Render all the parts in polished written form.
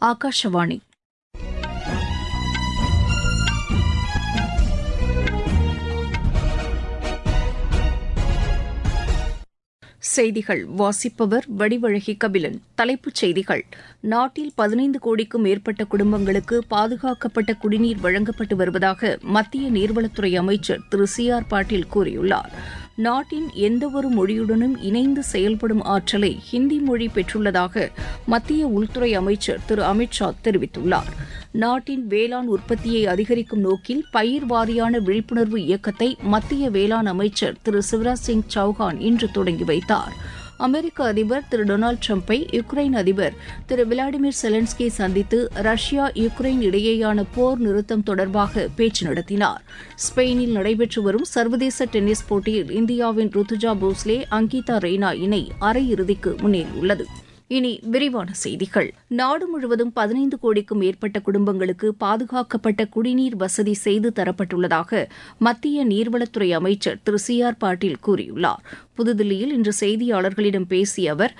ஆகாஷவாணி. செய்திகள் வாசிப்பவர் வடிவழகி கபிலன். தலைப்புச் செய்திகள்: நாட்டில் 15 கோடிக்கும் மேற்பட்ட குடும்பங்களுக்கு பாதுகாக்கப்பட்ட குடிநீர் வழங்கப்பட்டு வருவதாக மத்திய நீர்வளத்துறை அமைச்சர் திரு சி.ஆர். பாட்டீல் கூறியுள்ளார். நாட்டின் எந்தவொரு மொழியுடனும் இணைந்து செயல்படும் ஆற்றலை ஹிந்தி மொழி பெற்றுள்ளதாக மத்திய உள்துறை அமைச்சர் திரு அமித் ஷா தெரிவித்துள்ளார். நாட்டின் வேளாண் உற்பத்தியை அதிகரிக்கும் நோக்கில் பயிர் வாரியான விழிப்புணர்வு இயக்கத்தை மத்திய வேளாண் அமைச்சர் திரு சிவராஜ் சிங் சௌஹான் இன்று தொடங்கி வைத்தார். அமெரிக்க அதிபர் திரு டொனால்டு டிரம்பை யுக்ரைன் அதிபர் திரு விளாடிமிர் செலன்ஸ்கி சந்தித்து ரஷ்யா யுக்ரைன் இடையேயான போர் நிறுத்தம் தொடர்பாக பேச்சு நடத்தினார். ஸ்பெயினில் நடைபெற்று வரும் சர்வதேச டென்னிஸ் போட்டியில் இந்தியாவின் ருத்துஜா போஸ்லே அங்கிதா ரெய்னா இணை அரையிறுதிக்கு முன்னேறியுள்ளது. இனி விரிவான செய்திகள். நாடு முழுவதும் 15 கோடிக்கும் மேற்பட்ட குடும்பங்களுக்கு பாதுகாக்கப்பட்ட குடிநீர் வசதி செய்து தரப்பட்டுள்ளதாக மத்திய நீர்வளத்துறை அமைச்சர் திரு சி.ஆர். பாட்டீல் கூறியுள்ளார். புதுதில்லியில் இன்று செய்தியாளர்களிடம் பேசிய அவர்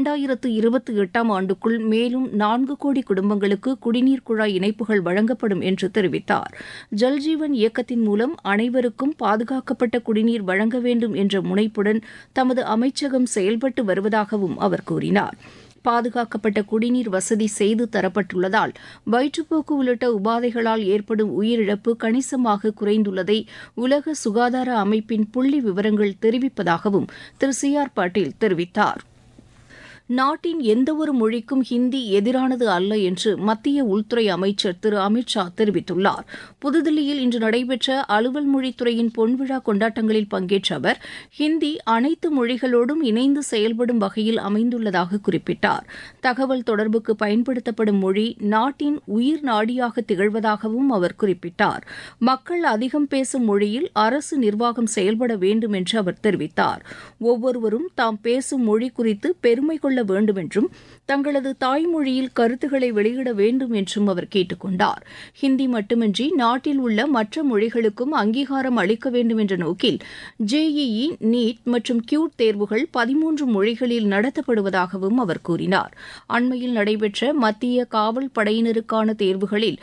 2028ஆம் ஆண்டுக்குள் மேலும் 4 கோடி குடும்பங்களுக்கு குடிநீர் குழாய் இணைப்புகள் வழங்கப்படும் என்று தெரிவித்தார். ஜல்ஜீவன் இயக்கத்தின் மூலம் அனைவருக்கும் பாதுகாக்கப்பட்ட குடிநீர் வழங்க வேண்டும் என்ற முனைப்புடன் தமது அமைச்சகம் செயல்பட்டு வருவதாகவும் அவர் கூறினார். பாதுகாக்கப்பட்ட குடிநீர் வசதி செய்து தரப்பட்டுள்ளதால் வயிற்றுப்போக்கு உள்ளிட்ட உபாதைகளால் ஏற்படும் உயிரிழப்பு கணிசமாக குறைந்துள்ளதை உலக சுகாதார அமைப்பின் புள்ளி விவரங்கள் தெரிவிப்பதாகவும் திரு சி.ஆர். பாட்டீல் தெரிவித்தார். நாட்டின் எந்தவொரு மொழிக்கும் ஹிந்தி எதிரானது அல்ல என்று மத்திய உள்துறை அமைச்சர் திரு அமித் ஷா தெரிவித்துள்ளார். புதுதில்லியில் இன்று நடைபெற்ற அலுவல் மொழித்துறையின் பொன்விழா கொண்டாட்டங்களில் பங்கேற்ற அவர் ஹிந்தி அனைத்து மொழிகளோடும் இணைந்து செயல்படும் வகையில் அமைந்துள்ளதாக குறிப்பிட்டார். தகவல் தொடர்புக்கு பயன்படுத்தப்படும் மொழி நாட்டின் உயிர் நாடியாக திகழ்வதாகவும் அவர் குறிப்பிட்டார். மக்கள் அதிகம் பேசும் மொழியில் அரசு நிர்வாகம் செயல்பட வேண்டும் என்று அவர் தெரிவித்தார். ஒவ்வொருவரும் தாம் பேசும் மொழி குறித்து பெருமை கொள்ள வேண்டும் என்றும் தங்களது தாய்மொழியில் கருத்துக்களை வெளியிட வேண்டும் என்றும் அவர் கேட்டுக் கொண்டார். ஹிந்தி மட்டுமின்றி நாட்டில் உள்ள மற்ற மொழிகளுக்கும் அங்கீகாரம் அளிக்க வேண்டும் என்ற நோக்கில் JEE, நீட் மற்றும் கியூட் தேர்வுகள் 13 மொழிகளில் நடத்தப்படுவதாகவும் அவர் கூறினார். அண்மையில் நடைபெற்ற மத்திய காவல் படையினருக்கான தேர்வுகளில்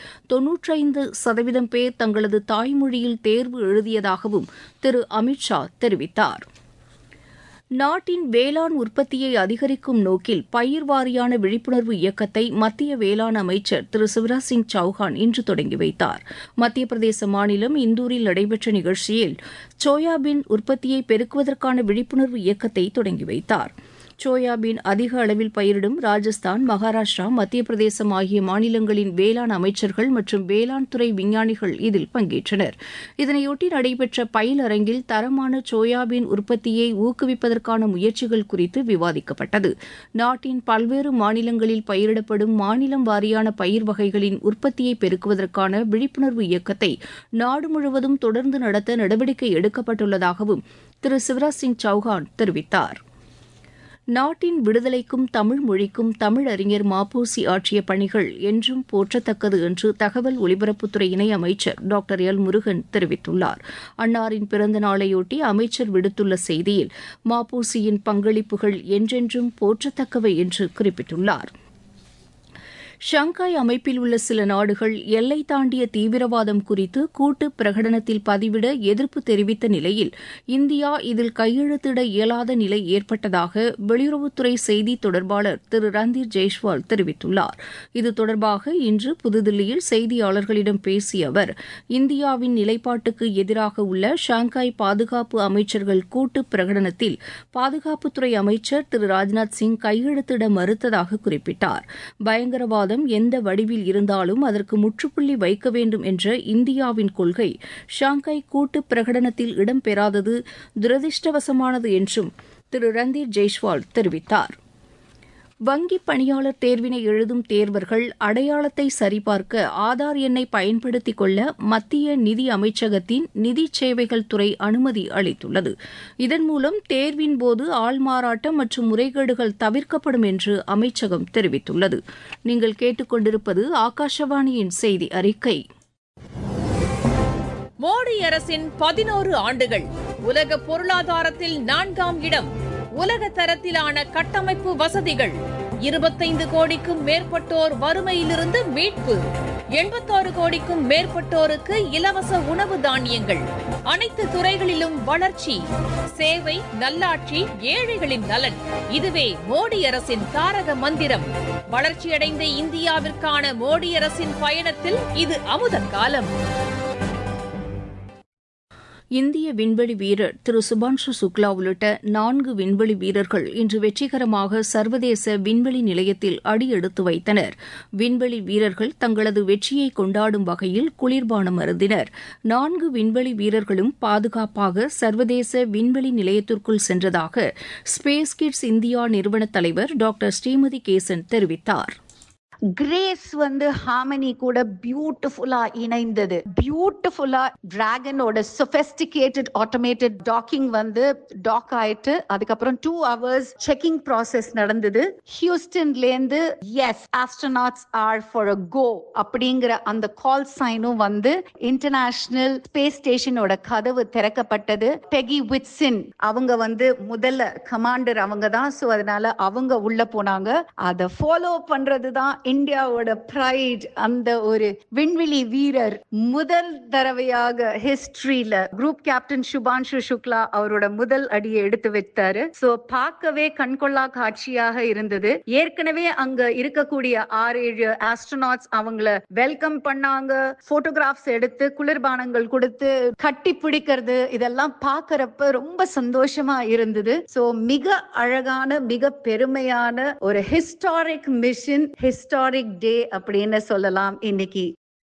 95% பேர் தங்களது தாய்மொழியில் தேர்வு எழுதியதாகவும் திரு அமித் ஷா தெரிவித்தார். நாட்டின் வேளாண் உற்பத்தியை அதிகரிக்கும் நோக்கில் பயிர் வாரியான விழிப்புணர்வு இயக்கத்தை மத்திய வேளாண் அமைச்சர் திரு சிவராஜ் சிங் சௌஹான் இன்று தொடங்கி வைத்தார். மத்திய பிரதேச மாநிலம் இந்தூரில் நடைபெற்ற நிகழ்ச்சியில் சோயாபீன் உற்பத்தியை பெருக்குவதற்கான விழிப்புணர்வு இயக்கத்தை தொடங்கி வைத்தார். சோயாபீன் அதிக அளவில் பயிரிடும் ராஜஸ்தான், மகாராஷ்டிரா, மத்திய பிரதேசம் ஆகிய மாநிலங்களின் வேளாண் அமைச்சர்கள் மற்றும் வேளாண் துறை விஞ்ஞானிகள் இதில் பங்கேற்றனர். இதனையொட்டி நடைபெற்ற பயிலரங்கில் தரமான சோயாபீன் உற்பத்தியை ஊக்குவிப்பதற்கான முயற்சிகள் குறித்து விவாதிக்கப்பட்டது. நாட்டின் பல்வேறு மாநிலங்களில் பயிரிடப்படும் மாநிலம் வாரியான பயிர் வகைகளின் உற்பத்தியை பெருக்குவதற்கான விழிப்புணர்வு இயக்கத்தை நாடு முழுவதும் தொடர்ந்து நடத்த நடவடிக்கை எடுக்கப்பட்டுள்ளதாகவும் திரு சிவராஜ் சிங் சௌஹான் தெரிவித்தார். நாட்டின் விடுதலைக்கும் தமிழ் மொழிக்கும் தமிழறிஞர் ம.பொ.சி. ஆற்றிய பணிகள் என்றும் போற்றத்தக்கது என்று தகவல் ஒலிபரப்புத்துறை இணையமைச்சர் டாக்டர் எல். முருகன் தெரிவித்துள்ளார். அன்னாரின் பிறந்த நாளையொட்டி அமைச்சர் விடுத்துள்ள செய்தியில் ம.பொ.சியின் பங்களிப்புகள் என்றென்றும் போற்றத்தக்கவை என்று குறிப்பிட்டுள்ளார். ஷங்காய் அமைப்பில் உள்ள சில நாடுகள் எல்லை தாண்டிய தீவிரவாதம் குறித்து கூட்டு பிரகடனத்தில் பதிவிட எதிர்ப்பு தெரிவித்த நிலையில் இந்தியா இதில் கையெழுத்திட இயலாத நிலை ஏற்பட்டதாக வெளியுறவுத்துறை செய்தி தொடர்பாளர் திரு ரந்தீர் ஜெய்ஸ்வால் தெரிவித்துள்ளார். இது தொடர்பாக இன்று புதுதில்லியில் செய்தியாளர்களிடம் பேசிய அவர் இந்தியாவின் நிலைப்பாட்டுக்கு எதிராக உள்ள ஷாங்காய் பாதுகாப்பு அமைச்சர்கள் கூட்டு பிரகடனத்தில் பாதுகாப்புத்துறை அமைச்சர் திரு ராஜ்நாத் சிங் கையெழுத்திட மறுத்ததாக குறிப்பிட்டார். பயங்கரவாத எந்த வடிவில் இருந்தாலும் அதற்கு முற்றுப்புள்ளி வைக்க வேண்டும் என்ற இந்தியாவின் கொள்கை ஷாங்காய் கூட்டு பிரகடனத்தில் இடம்பெறாதது துரதிருஷ்டவசமானது என்றும் திரு ரந்தீர் ஜெய்ஸ்வால் தெரிவித்தார். வங்கிப் பணியாளர் தேர்வினை எழுதும் தேர்வர்கள் அடையாளத்தை சரிபார்க்க ஆதார் எண்ணை பயன்படுத்திக் கொள்ள மத்திய நிதி அமைச்சகத்தின் நிதி சேவைகள் துறை அனுமதி அளித்துள்ளது. இதன் மூலம் தேர்வின் போது ஆள்மாறாட்டம் மற்றும் முறைகேடுகள் தவிர்க்கப்படும் என்று அமைச்சகம் தெரிவித்துள்ளது. நீங்கள் கேட்டுக்கொண்டிருப்பது ஆகாஷவாணியின் செய்தி அறிக்கை. மோடி அரசின் 11 ஆண்டுகள் உலக பொருளாதாரத்தில் 4ஆம் இடம். உலக தரத்திலான கட்டமைப்பு வசதிகள், 25 கோடிக்கும் மேற்பட்டோர் வறுமையிலிருந்து மீட்பு. 86 கோடிக்கும் மேற்பட்டோருக்கு இலவச உணவு தானியங்கள். அனைத்து துறைகளிலும் வளர்ச்சி. சேவை, நல்லாட்சி, ஏழைகளின் நலன். இதுவே மோடி அரசின் தாரக மந்திரம். வளர்ச்சியடைந்த இந்தியாவிற்கான மோடி அரசின் பயணத்தில் இது அமுத காலம். இந்திய விண்வெளி வீரர் திரு சுபான்ஷு சுக்லா உள்ளிட்ட 4 விண்வெளி வீரர்கள் இன்று வெற்றிகரமாக சர்வதேச விண்வெளி நிலையத்தில் அடியெடுத்து வைத்தனர். விண்வெளி வீரர்கள் தங்களது வெற்றியை கொண்டாடும் வகையில் குளிர்பானம் அருந்தினர். 4 விண்வெளி வீரர்களும் பாதுகாப்பாக சர்வதேச விண்வெளி நிலையத்திற்குள் சென்றதாக ஸ்பேஸ் கிட்ஸ் இந்தியா நிறுவன தலைவர் டாக்டர் ஸ்ரீமதி கேசன் தெரிவித்தார். கிரேஸ் ஹார்மனி கூட பியூட்டிஃபுல்லா இணைந்தது. பியூட்டிஃபுல்லா டிராகனோட சொபிஸ்டிகேட்டட் ஆட்டோமேட்டட் டாக்கிங் டாக் ஆயிட்டு அதுக்கப்புறம் 2 hours செக்கிங் ப்ராசஸ் நடந்தது. ஹியூஸ்டன்ல இருந்து yes astronauts are for a go அப்படிங்கிற அந்த கால் சைனும் இன்டர்நேஷனல் ஸ்பேஸ் ஸ்டேஷனோட கதவு திறக்கப்பட்டது. பெகி விட்சின் அவங்க முதல்ல கமாண்டர் அவங்க தான். ஸோ அதனால அவங்க உள்ள போனாங்க. அதை ஃபாலோ பண்றதுதான் இந்தியாவோட பிரைட். அந்த ஒரு விண்வெளி வீரர் முதல் தடவையாக ஹிஸ்டரியில குரூப் கேப்டன் சுபான்ஷு சுக்லா அவரோட முதல் அடியை எடுத்து வைத்தாரு. சோ பார்க்கவே கண்கொள்ளா காட்சியாக இருந்தது. ஏற்கனவே அங்க இருக்கக்கூடிய 6-7 ஆஸ்ட்ரோநாட்ஸ் அவங்கள வெல்கம் பண்ணாங்க. போட்டோகிராஃப்ஸ் எடுத்து குளிர்பானங்கள் கொடுத்து கட்டி பிடிக்கிறது இதெல்லாம் பார்க்கறப்ப ரொம்ப சந்தோஷமா இருந்தது. சோ மிக அழகான மிக பெருமையான ஒரு ஹிஸ்டாரிக் மிஷன், ஹிஸ்டாரிக் டே அப்படின்னு சொல்லலாம் இன்னைக்கு.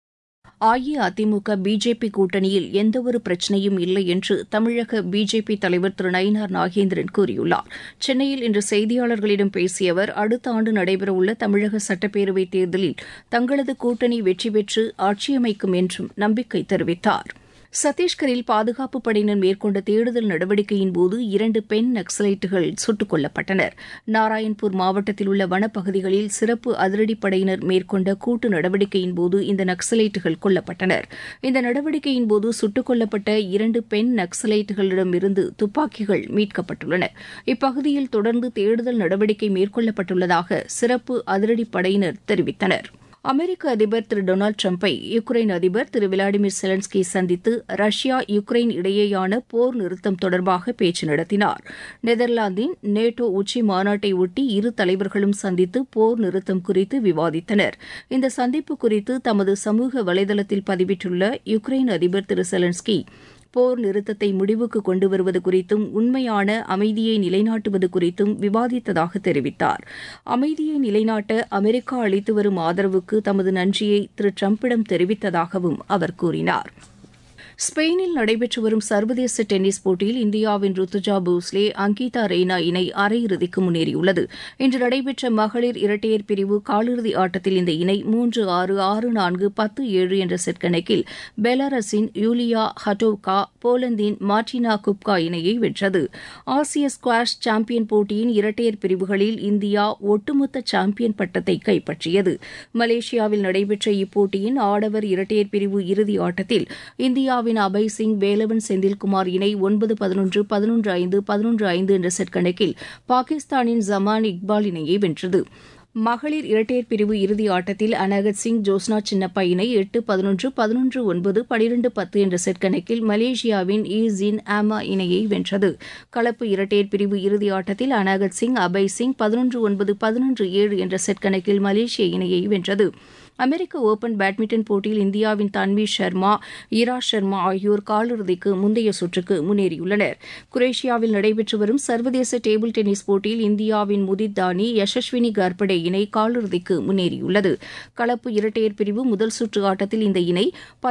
அஇஅதிமுக பிஜேபி கூட்டணியில் எந்தவொரு பிரச்சினையும் இல்லை என்று தமிழக பிஜேபி தலைவர் திரு நயினார் நாகேந்திரன் கூறியுள்ளார். சென்னையில் இன்று செய்தியாளர்களிடம் பேசிய அவர் அடுத்த ஆண்டு நடைபெறவுள்ள தமிழக சட்டப்பேரவைத் தேர்தலில் தங்களது கூட்டணி வெற்றி பெற்று ஆட்சியமைக்கும் என்றும் நம்பிக்கை தெரிவித்தார். சத்தீஸ்கரில் பாதுகாப்பு படையினர் மேற்கொண்ட தேடுதல் நடவடிக்கையின்போது 2 பெண் நக்சலைட்டுகள் சுட்டுக் கொல்லப்பட்டனர். நாராயண்பூர் மாவட்டத்தில் உள்ள வனப்பகுதிகளில் சிறப்பு அதிரடிப்படையினர் மேற்கொண்ட கூட்டு நடவடிக்கையின்போது இந்த நக்சலைட்டுகள் கொல்லப்பட்டனர். இந்த நடவடிக்கையின்போது சுட்டுக் கொல்லப்பட்ட 2 பெண் நக்சலைட்டுகளிடமிருந்து துப்பாக்கிகள் மீட்கப்பட்டுள்ளன. இப்பகுதியில் தொடர்ந்து தேடுதல் நடவடிக்கை மேற்கொள்ளப்பட்டுள்ளதாக சிறப்பு அதிரடிப்படையினர் தெரிவித்தனர். அமெரிக்க அதிபர் திரு டொனால்டு டிரம்பை யுக்ரைன் அதிபர் திரு விளாடிமிர் செலன்ஸ்கி சந்தித்து ரஷ்யா யுக்ரைன் இடையேயான போர் நிறுத்தம் தொடர்பாக பேச்சு நடத்தினார். நெதர்லாந்தின் நேட்டோ உச்சி மாநாட்டை ஒட்டி இரு தலைவர்களும் சந்தித்து போர் நிறுத்தம் குறித்து விவாதித்தனர். இந்த சந்திப்பு குறித்து தமது சமூக வலைதளத்தில் பதிவிட்டுள்ள யுக்ரைன் அதிபர் திரு செலன்ஸ்கி போர் நிறுத்தத்தை முடிவுக்கு கொண்டு வருவது குறித்தும் உண்மையான அமைதியை நிலைநாட்டுவது குறித்தும் விவாதித்ததாக தெரிவித்தார். அமைதியை நிலைநாட்ட அமெரிக்கா அளித்து வரும் ஆதரவுக்கு தமது நன்றியை திரு டிரம்பிடம் தெரிவித்ததாகவும் அவர் கூறினார். ஸ்பெயினில் நடைபெற்று வரும் சர்வதேச டென்னிஸ் போட்டியில் இந்தியாவின் ருத்துஜா போஸ்லே அங்கிதா ரெய்னா இணை அரையிறுதிக்கு முன்னேறியுள்ளது. இன்று நடைபெற்ற மகளிர் இரட்டையர் பிரிவு காலிறுதி ஆட்டத்தில் இந்த இணை 3-6, 6-4, 10-7 என்ற செட் கணக்கில் பெலாரஸின் யூலியா ஹட்டோவ்கா, போலந்தின் மார்டினா குப்கா இணையை வென்றது. ஆசிய ஸ்குவாஷ் சாம்பியன் போட்டியின் இரட்டையர் பிரிவுகளில் இந்தியா ஒட்டுமொத்த சாம்பியன் பட்டத்தை கைப்பற்றியது. மலேசியாவில் நடைபெற்ற இப்போட்டியின் ஆடவர் இரட்டையர் பிரிவு இறுதி ஆட்டத்தில் இந்தியாவின் அபய் சிங், வேலவன் செந்தில்குமார் இணை 9-11, 11-5, 11-5 என்ற செட் கணக்கில் பாகிஸ்தானின் ஜமான் இக்பால் இணையை வென்றது. மகளிர் இரட்டையர் பிரிவு இறுதி ஆட்டத்தில் அனகத் சிங், ஜோஸ்னா சின்னப்பா இணை 8-11, 11-9, 12-10 என்ற செட் கணக்கில் மலேசியாவின் ஈஸின் ஆமா இணையை வென்றது. கலப்பு இரட்டையர் பிரிவு இறுதி ஆட்டத்தில் அனகத் சிங், அபய் சிங் 11-9, 11-7 என்ற செட் கணக்கில் மலேசிய இணையை வென்றது. அமெரிக்க ஓபன் பேட்மிண்டன் போட்டியில் இந்தியாவின் தன்வி சர்மா, ஈரா சர்மா ஆகியோர் காலிறுதிக்கு முந்தைய சுற்றுக்கு முன்னேறியுள்ளனர். குரேஷியாவில் நடைபெற்று வரும் சர்வதேச டேபிள் டென்னிஸ் போட்டியில் இந்தியாவின் முதித் தானி, யசஸ்வினி கர்படே இணை காலிறுதிக்கு முன்னேறியுள்ளது. கலப்பு இரட்டையர் பிரிவு முதல் சுற்று ஆட்டத்தில் இந்த இணை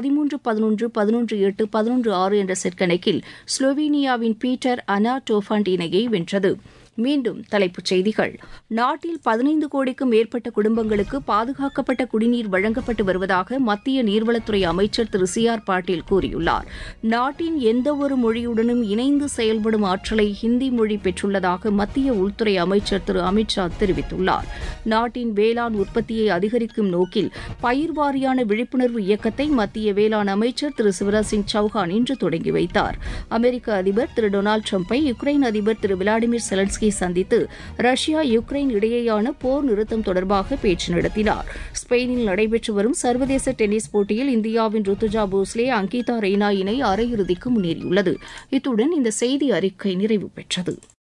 13-11, 11-8, 11-6 என்ற செட் கணக்கில் ஸ்லோவேனியாவின் பீட்டர் அனாடோஃபண்ட் இணையை வென்றது. மீண்டும் தலைப்புச் செய்திகள். நாட்டில் 15 கோடிக்கும் மேற்பட்ட குடும்பங்களுக்கு பாதுகாக்கப்பட்ட குடிநீர் வழங்கப்பட்டு வருவதாக மத்திய நீர்வளத்துறை அமைச்சர் திரு CR பாட்டீல் கூறியுள்ளார். நாட்டின் எந்தவொரு மொழியுடனும் இணைந்து செயல்படும் ஆற்றலை ஹிந்தி மொழி பெற்றுள்ளதாக மத்திய உள்துறை அமைச்சர் திரு அமித் ஷா தெரிவித்துள்ளார். நாட்டின் வேளாண் உற்பத்தியை அதிகரிக்கும் நோக்கில் பயிர் வாரியான விழிப்புணர்வு இயக்கத்தை மத்திய வேளாண் அமைச்சர் திரு சிவராஜ் சிங் சௌஹான் இன்று தொடங்கி வைத்தார். அமெரிக்க அதிபர் திரு டொனால்டு டிரம்பை யுக்ரைன் அதிபர் திரு விளாடிமிர் செலன்ஸ்கி ஜெலன்ஸ்கி சந்தித்து ரஷ்யா யுக்ரைன் இடையேயான போர் நிறுத்தம் தொடர்பாக பேச்சு நடத்தினார். ஸ்பெயினில் நடைபெற்று வரும் சர்வதேச டென்னிஸ் போட்டியில் இந்தியாவின் ருத்துஜா போஸ்லே அங்கிதா ரெய்னா இணை அரையிறுதிக்கு முன்னேறியுள்ளது. இத்துடன் இந்த செய்தி அறிக்கை நிறைவு பெற்றது.